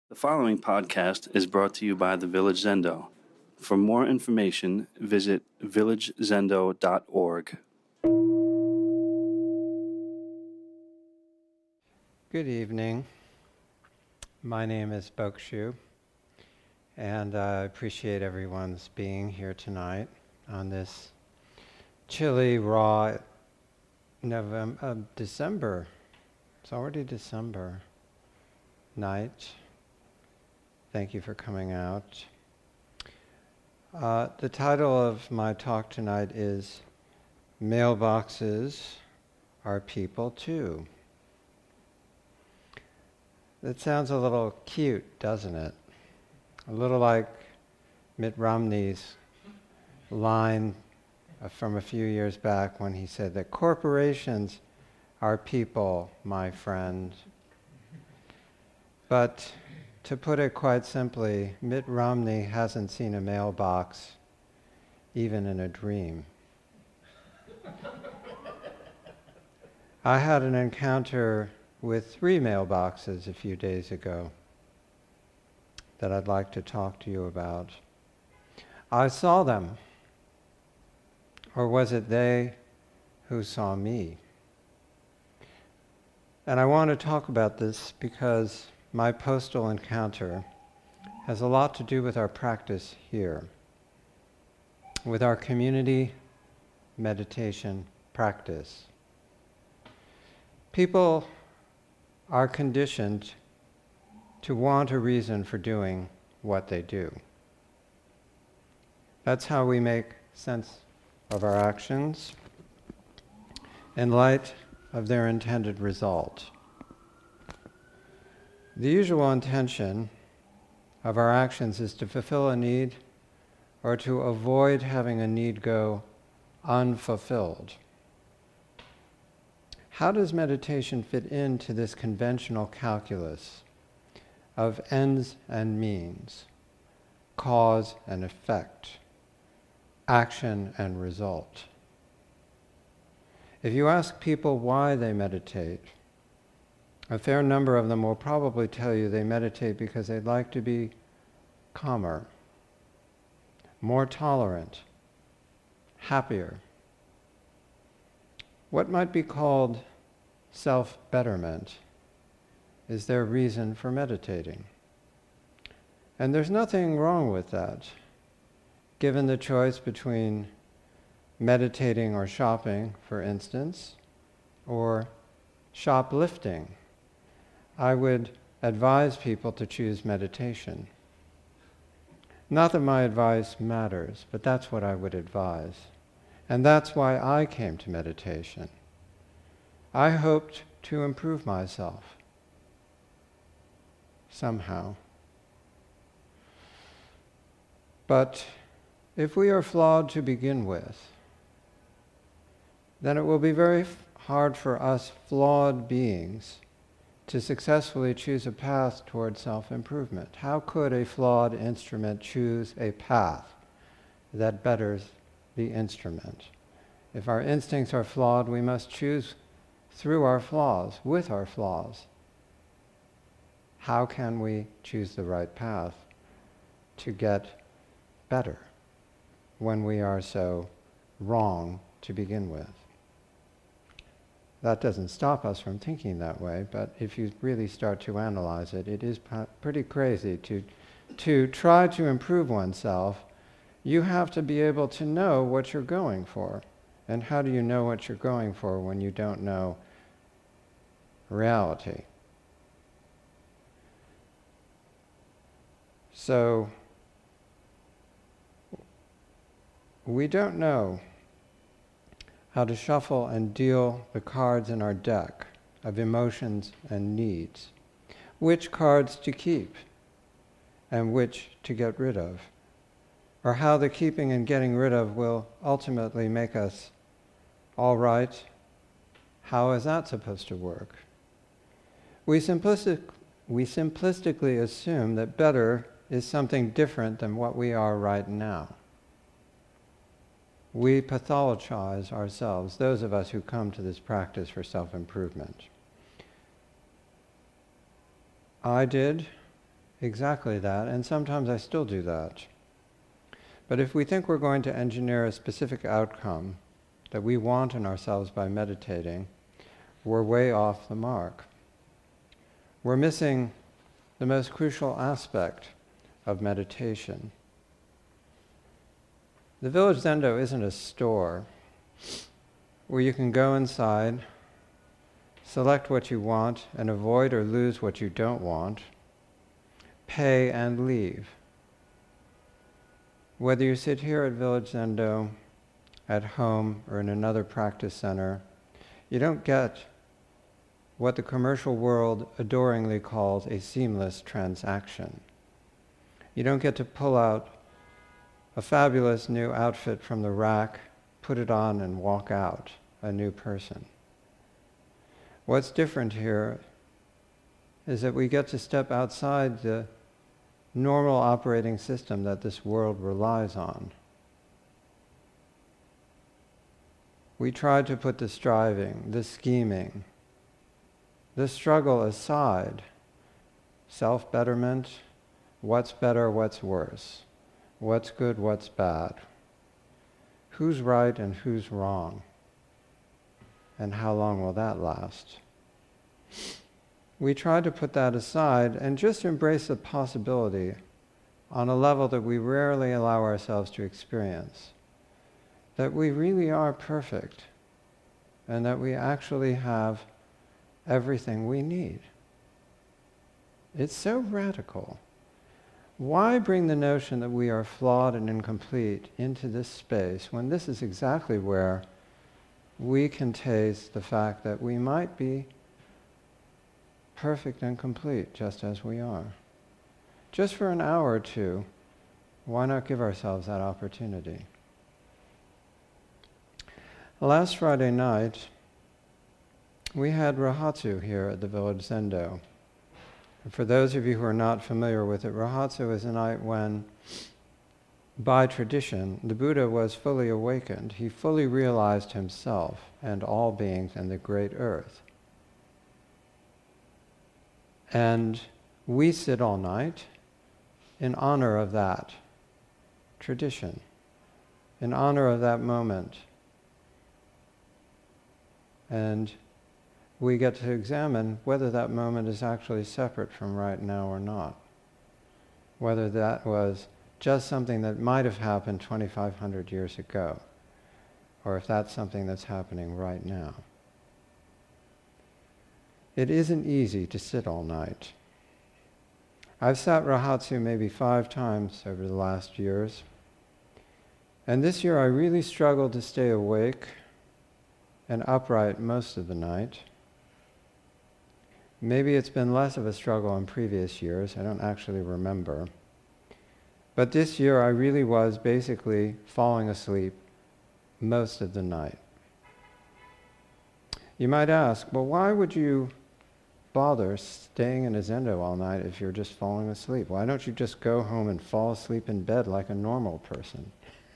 The following podcast is brought to you by the Village Zendo. For more information, visit villagezendo.org. Good evening. My name is Bokshu, and I appreciate everyone's being here tonight on this chilly, raw December. It's already December night. Thank you for coming out. The title of my talk tonight is Mailboxes Are People Too. That sounds a little cute, doesn't it? A little like Mitt Romney's line from a few years back when he said that corporations are people, my friend. But to put it quite simply, Mitt Romney hasn't seen a mailbox even in a dream. I had an encounter with 3 mailboxes a few days ago that I'd like to talk to you about. I saw them, or was it they who saw me? And I want to talk about this because my postal encounter has a lot to do with our practice here, with our community meditation practice. People are conditioned to want a reason for doing what they do. That's how we make sense of our actions in light of their intended result. The usual intention of our actions is to fulfill a need or to avoid having a need go unfulfilled. How does meditation fit into this conventional calculus of ends and means, cause and effect, action and result? If you ask people why they meditate, a fair number of them will probably tell you they meditate because they'd like to be calmer, more tolerant, happier. What might be called self-betterment is their reason for meditating. And there's nothing wrong with that. Given the choice between meditating or shopping, for instance, or shoplifting, I would advise people to choose meditation. Not that my advice matters, but that's what I would advise. And that's why I came to meditation. I hoped to improve myself somehow. But if we are flawed to begin with, then it will be very hard for us flawed beings to successfully choose a path toward self-improvement. How could a flawed instrument choose a path that betters the instrument? If our instincts are flawed, we must choose through our flaws, with our flaws. How can we choose the right path to get better when we are so wrong to begin with? That doesn't stop us from thinking that way, but if you really start to analyze it, it is pretty crazy to try to improve oneself. You have to be able to know what you're going for. And how do you know what you're going for when you don't know reality? So, we don't know how to shuffle and deal the cards in our deck of emotions and needs, which cards to keep and which to get rid of, or how the keeping and getting rid of will ultimately make us all right. How is that supposed to work? We simplistically assume that better is something different than what we are right now. We pathologize ourselves, those of us who come to this practice for self-improvement. I did, exactly that, and sometimes I still do that. But if we think we're going to engineer a specific outcome that we want in ourselves by meditating, we're way off the mark. We're missing the most crucial aspect of meditation. The Village Zendo isn't a store where you can go inside, select what you want, and avoid or lose what you don't want, pay and leave. Whether you sit here at Village Zendo, at home, or in another practice center, you don't get what the commercial world adoringly calls a seamless transaction. You don't get to pull out a fabulous new outfit from the rack, put it on, and walk out a new person. What's different here is that we get to step outside the normal operating system that this world relies on. We try to put the striving, the scheming, the struggle aside. Self-betterment, what's better, what's worse, what's good, what's bad, who's right and who's wrong, and how long will that last? We try to put that aside and just embrace the possibility on a level that we rarely allow ourselves to experience, that we really are perfect and that we actually have everything we need. It's so radical. Why bring the notion that we are flawed and incomplete into this space when this is exactly where we can taste the fact that we might be perfect and complete just as we are? Just for an hour or two, why not give ourselves that opportunity? Last Friday night, we had Rohatsu here at the Village Zendo. And for those of you who are not familiar with it, Rohatsu is a night when, by tradition, the Buddha was fully awakened. He fully realized himself and all beings and the great earth. And we sit all night in honor of that tradition, in honor of that moment. And we get to examine whether that moment is actually separate from right now or not. Whether that was just something that might have happened 2,500 years ago, or if that's something that's happening right now. It isn't easy to sit all night. I've sat Rohatsu maybe 5 times over the last years, and this year I really struggled to stay awake and upright most of the night. Maybe it's been less of a struggle in previous years, I don't actually remember. But this year I really was basically falling asleep most of the night. You might ask, well, why would you bother staying in a zendo all night if you're just falling asleep? Why don't you just go home and fall asleep in bed like a normal person?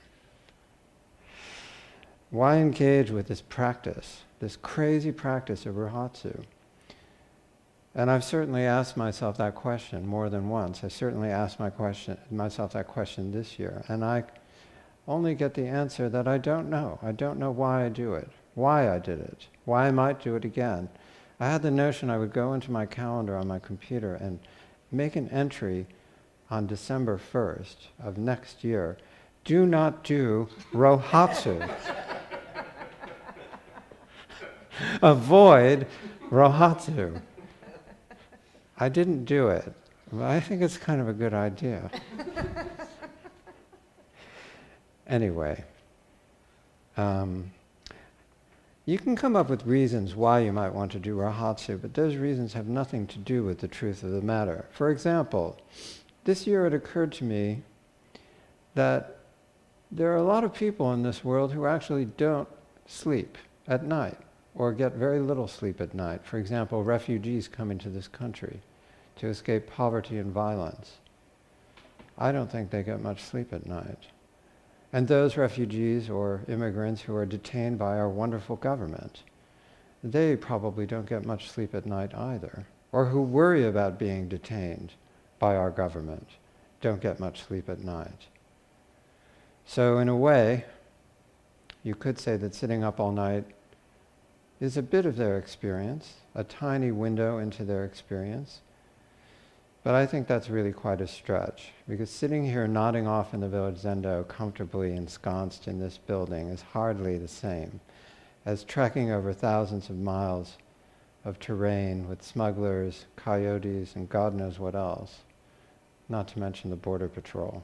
Why engage with this practice, this crazy practice of Rohatsu? And I've certainly asked myself that question more than once. I certainly asked myself that question this year. And I only get the answer that I don't know. I don't know why I do it, why I did it, why I might do it again. I had the notion I would go into my calendar on my computer and make an entry on December 1st of next year. Do not do Rohatsu. Avoid Rohatsu. I didn't do it, but I think it's kind of a good idea. Anyway, you can come up with reasons why you might want to do Rohatsu, but those reasons have nothing to do with the truth of the matter. For example, this year it occurred to me that there are a lot of people in this world who actually don't sleep at night or get very little sleep at night. For example, refugees coming to this country to escape poverty and violence. I don't think they get much sleep at night. And those refugees or immigrants who are detained by our wonderful government, they probably don't get much sleep at night either, or who worry about being detained by our government, don't get much sleep at night. So in a way, you could say that sitting up all night is a bit of their experience, a tiny window into their experience. But I think that's really quite a stretch, because sitting here nodding off in the village zendo, comfortably ensconced in this building, is hardly the same as trekking over thousands of miles of terrain with smugglers, coyotes, and God knows what else, not to mention the border patrol.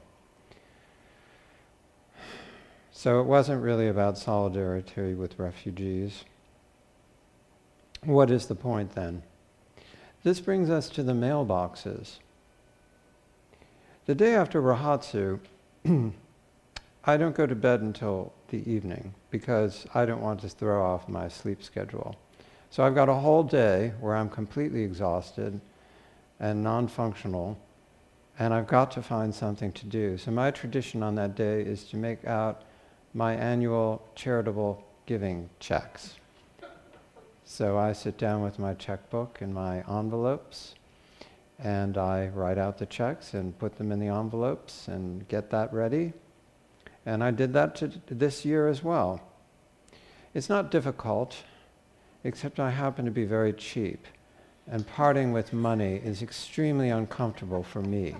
So it wasn't really about solidarity with refugees. What is the point then? This brings us to the mailboxes. The day after Rahatsu, I don't go to bed until the evening because I don't want to throw off my sleep schedule. So I've got a whole day where I'm completely exhausted and non-functional, and I've got to find something to do. So my tradition on that day is to make out my annual charitable giving checks. So I sit down with my checkbook and my envelopes, and I write out the checks and put them in the envelopes and get that ready. And I did that this year as well. It's not difficult, except I happen to be very cheap, and parting with money is extremely uncomfortable for me.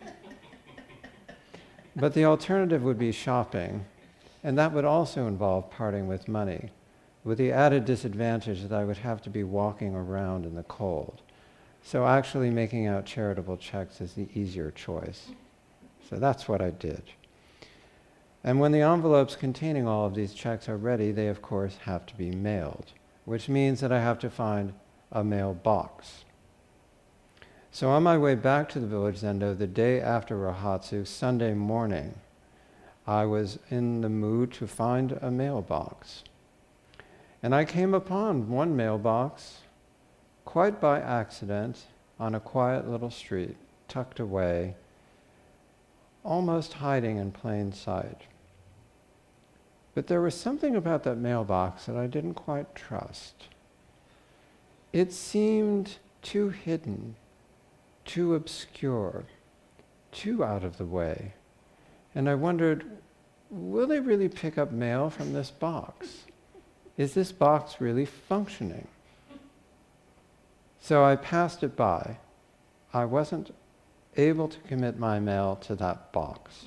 But the alternative would be shopping, and that would also involve parting with money, with the added disadvantage that I would have to be walking around in the cold. So actually making out charitable checks is the easier choice. So that's what I did. And when the envelopes containing all of these checks are ready, they of course have to be mailed, which means that I have to find a mailbox. So on my way back to the village zendo the day after Rahatsu, Sunday morning, I was in the mood to find a mailbox. And I came upon one mailbox, quite by accident, on a quiet little street, tucked away, almost hiding in plain sight. But there was something about that mailbox that I didn't quite trust. It seemed too hidden, too obscure, too out of the way. And I wondered, will they really pick up mail from this box? Is this box really functioning? So I passed it by. I wasn't able to commit my mail to that box.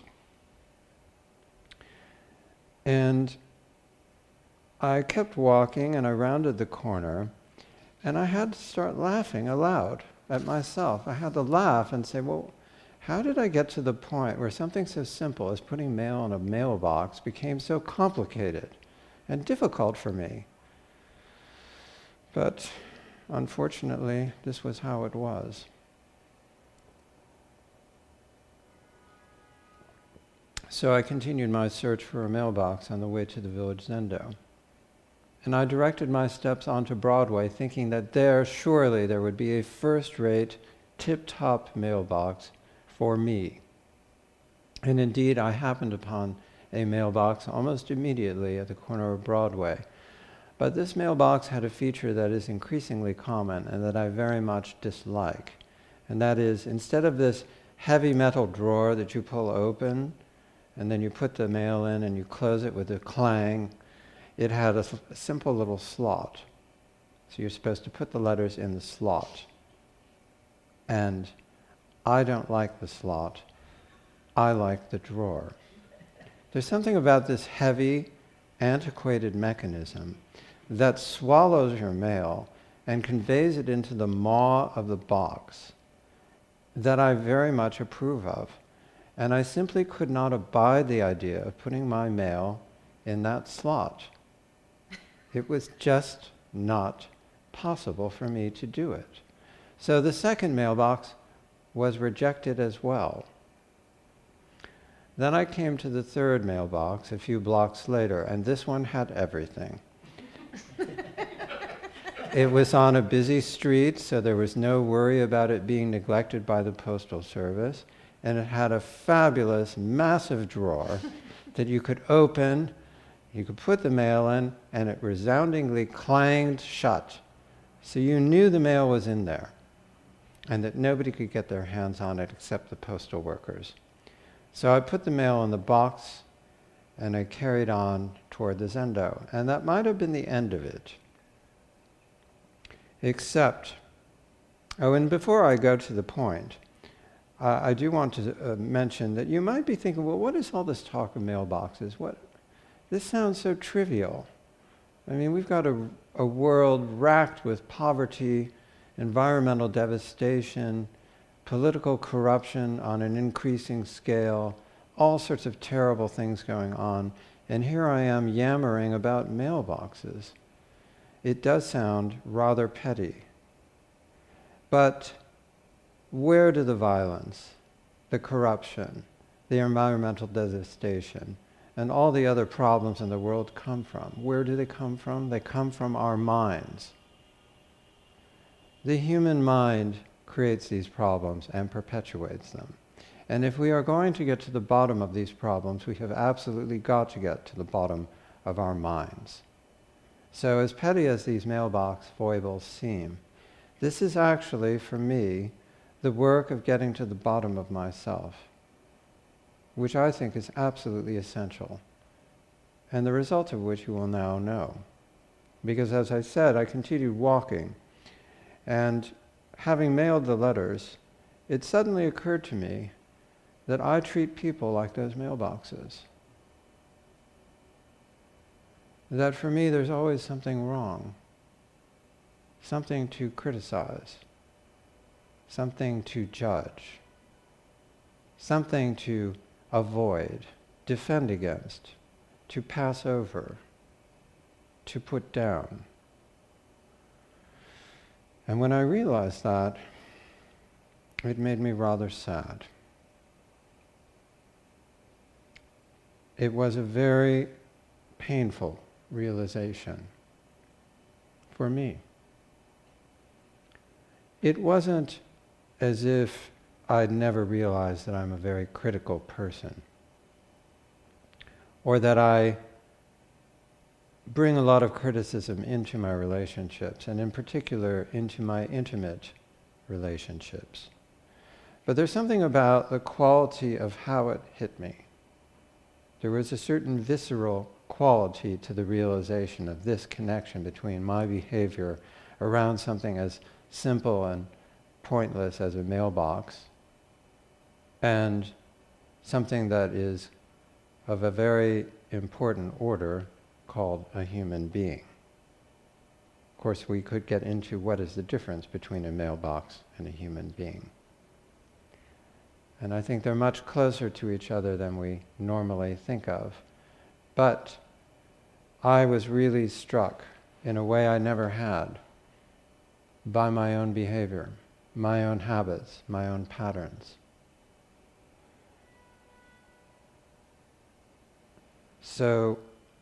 And I kept walking, and I rounded the corner, and I had to start laughing aloud at myself. I had to laugh and say, well, how did I get to the point where something so simple as putting mail in a mailbox became so complicated and difficult for me? But unfortunately, this was how it was. So I continued my search for a mailbox on the way to the village zendo. And I directed my steps onto Broadway, thinking that there, surely, there would be a first-rate, tip-top mailbox for me. And indeed, I happened upon a mailbox almost immediately at the corner of Broadway. But this mailbox had a feature that is increasingly common and that I very much dislike. And that is, instead of this heavy metal drawer that you pull open, and then you put the mail in and you close it with a clang, it had a simple little slot. So you're supposed to put the letters in the slot. And I don't like the slot. I like the drawer. There's something about this heavy, antiquated mechanism that swallows your mail and conveys it into the maw of the box that I very much approve of. And I simply could not abide the idea of putting my mail in that slot. It was just not possible for me to do it. So the second mailbox was rejected as well. Then I came to the third mailbox a few blocks later, and this one had everything. It was on a busy street, so there was no worry about it being neglected by the Postal Service. And it had a fabulous, massive drawer that you could open, you could put the mail in, and it resoundingly clanged shut. So you knew the mail was in there. and that nobody could get their hands on it except the postal workers. So I put the mail in the box, and I carried on toward the Zendo. And that might have been the end of it. Except, and before I go to the point, I do want to mention that you might be thinking, well, what is all this talk of mailboxes? This sounds so trivial. I mean, we've got a world racked with poverty, environmental devastation, political corruption on an increasing scale, all sorts of terrible things going on, and here I am yammering about mailboxes. It does sound rather petty. But where do the violence, the corruption, the environmental devastation, and all the other problems in the world come from? Where do they come from? They come from our minds. The human mind creates these problems and perpetuates them. And if we are going to get to the bottom of these problems, we have absolutely got to get to the bottom of our minds. So as petty as these mailbox foibles seem, this is actually, for me, the work of getting to the bottom of myself, which I think is absolutely essential, and the result of which you will now know. Because as I said, I continued walking, and having mailed the letters, it suddenly occurred to me that I treat people like those mailboxes. That for me there's always something wrong, something to criticize, something to judge, something to avoid, defend against, to pass over, to put down. And when I realized that, it made me rather sad. It was a very painful realization for me. It wasn't as if I'd never realized that I'm a very critical person, or that I bring a lot of criticism into my relationships, and in particular into my intimate relationships. But there's something about the quality of how it hit me. There was a certain visceral quality to the realization of this connection between my behavior around something as simple and pointless as a mailbox and something that is of a very important order called a human being. Of course, we could get into what is the difference between a mailbox and a human being. And I think they're much closer to each other than we normally think of. But I was really struck in a way I never had by my own behavior, my own habits, my own patterns. So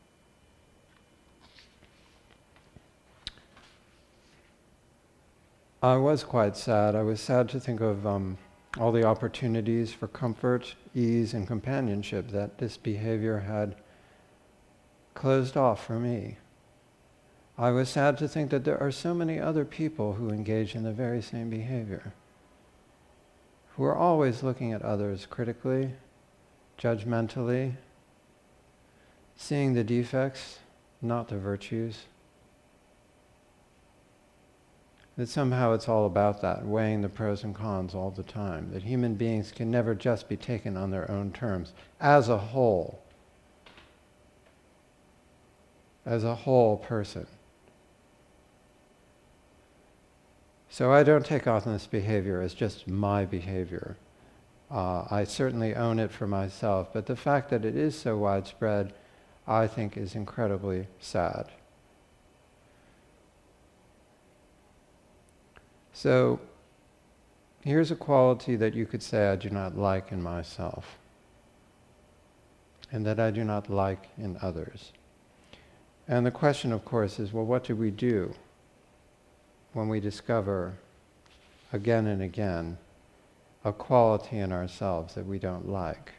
I was quite sad. I was sad to think of all the opportunities for comfort, ease, and companionship that this behavior had closed off for me. I was sad to think that there are so many other people who engage in the very same behavior, who are always looking at others critically, judgmentally, seeing the defects, not the virtues. That somehow it's all about that, weighing the pros and cons all the time, that human beings can never just be taken on their own terms, as a whole person. So I don't take on this behavior as just my behavior. I certainly own it for myself, but the fact that it is so widespread, I think is incredibly sad. So here's a quality that you could say I do not like in myself, and that I do not like in others. And the question, of course, is, well, what do we do when we discover again and again a quality in ourselves that we don't like?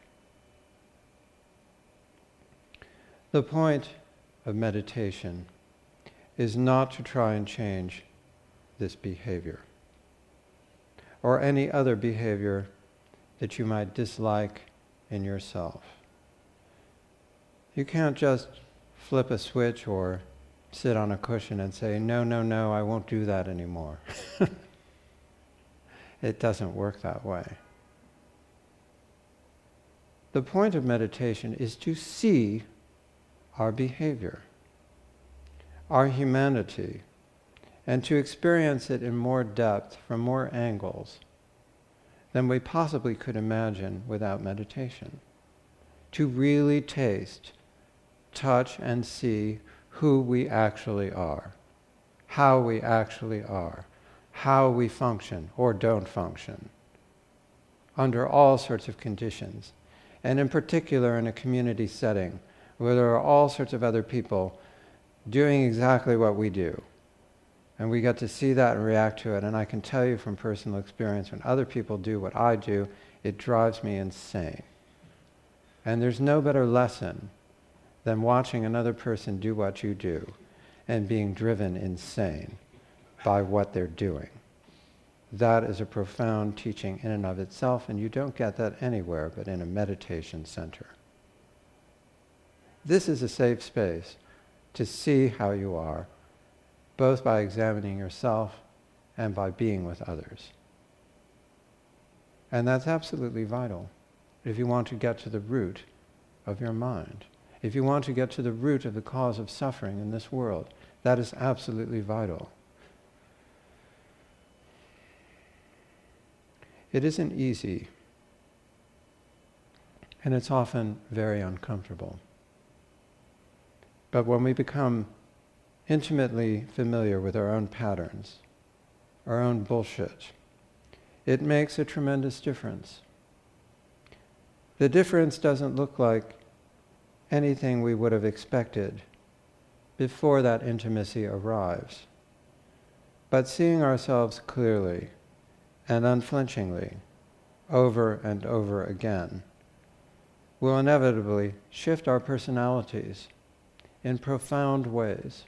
The point of meditation is not to try and change this behavior. or any other behavior that you might dislike in yourself. You can't just flip a switch or sit on a cushion and say, no, no, no, I won't do that anymore. It doesn't work that way. The point of meditation is to see our behavior, our humanity, and to experience it in more depth, from more angles than we possibly could imagine without meditation. To really taste, touch, and see who we actually are, how we actually are, how we function or don't function under all sorts of conditions, and in particular in a community setting where there are all sorts of other people doing exactly what we do. And we get to see that and react to it. And I can tell you from personal experience, when other people do what I do, it drives me insane. And there's no better lesson than watching another person do what you do and being driven insane by what they're doing. That is a profound teaching in and of itself, and you don't get that anywhere but in a meditation center. This is a safe space to see how you are, both by examining yourself and by being with others. And that's absolutely vital if you want to get to the root of your mind. If you want to get to the root of the cause of suffering in this world, that is absolutely vital. It isn't easy, and it's often very uncomfortable. But when we become intimately familiar with our own patterns, our own bullshit, it makes a tremendous difference. The difference doesn't look like anything we would have expected before that intimacy arrives. But seeing ourselves clearly and unflinchingly over and over again will inevitably shift our personalities in profound ways.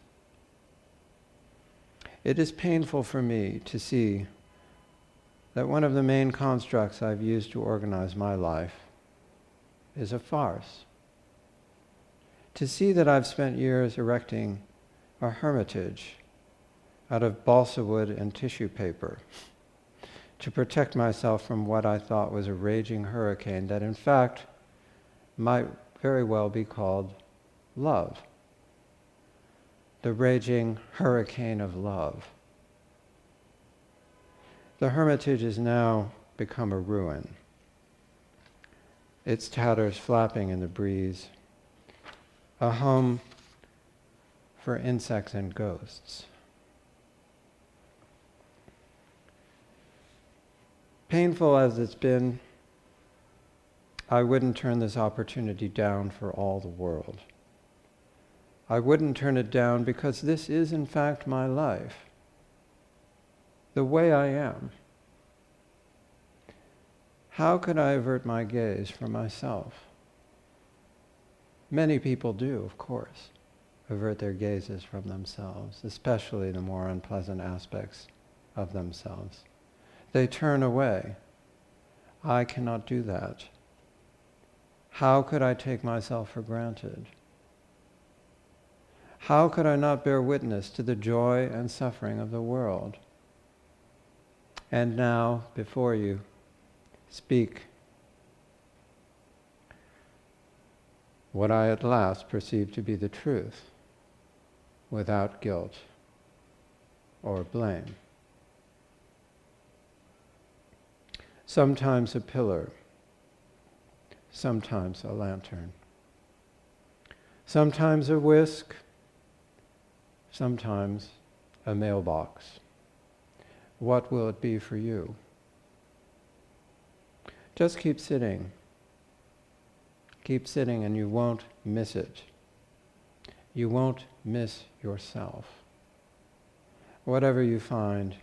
It is painful for me to see that one of the main constructs I've used to organize my life is a farce. To see that I've spent years erecting a hermitage out of balsa wood and tissue paper to protect myself from what I thought was a raging hurricane that in fact might very well be called love. The raging hurricane of love. The hermitage has now become a ruin, its tatters flapping in the breeze, a home for insects and ghosts. Painful as it's been, I wouldn't turn this opportunity down for all the world. I wouldn't turn it down because this is in fact my life, the way I am. How could I avert my gaze from myself? Many people do, of course, avert their gazes from themselves, especially the more unpleasant aspects of themselves. They turn away. I cannot do that. How could I take myself for granted? How could I not bear witness to the joy and suffering of the world? And now, before you, speak what I at last perceive to be the truth, without guilt or blame. Sometimes a pillar, sometimes a lantern, sometimes a whisk, sometimes a mailbox. What will it be for you? Just keep sitting. Keep sitting and you won't miss it. You won't miss yourself. Whatever you find,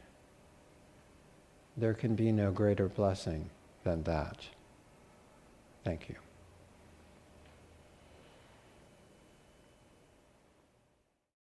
there can be no greater blessing than that. Thank you.